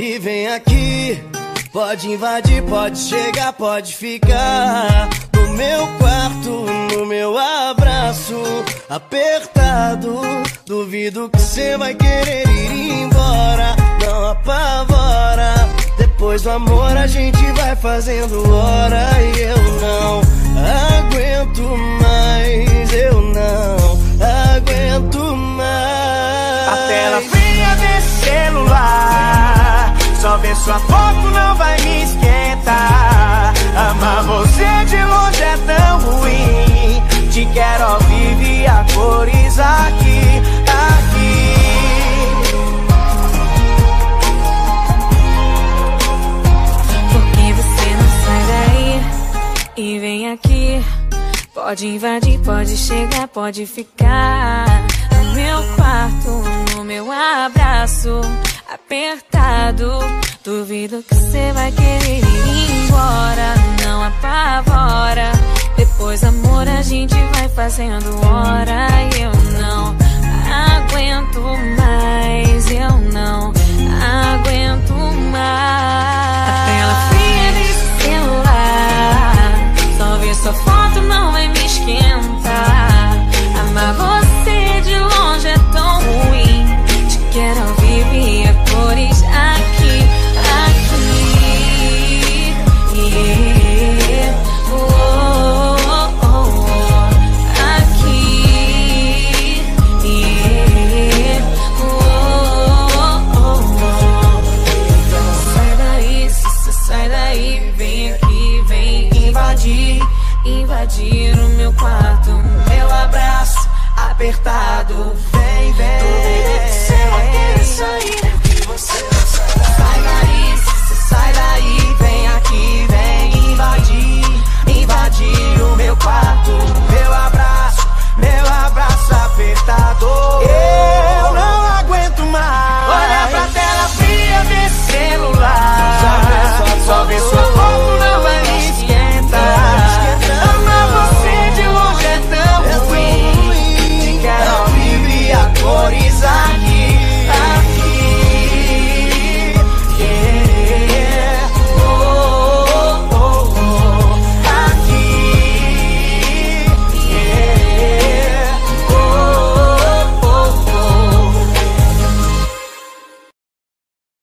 E vem aqui, pode invadir, pode chegar, pode ficar no meu quarto, no meu abraço apertado. Duvido que cê vai querer ir embora, não apavora. Depois do amor a gente vai fazendo hora. E eu não aguento mais, eu não aguento mais. A tela fria desse celular, só ver sua foto não vai me esquentar. Amar você de longe é tão ruim, te quero ao vivo e a cores aqui, aqui. Porque você não sai daí e vem aqui. Pode invadir, pode chegar, pode ficar no meu quarto, no meu abraço apertado. Duvido que cê vai querer ir embora, não apavora. Depois amor a gente vai fazendo hora. E eu não aguento mais, eu não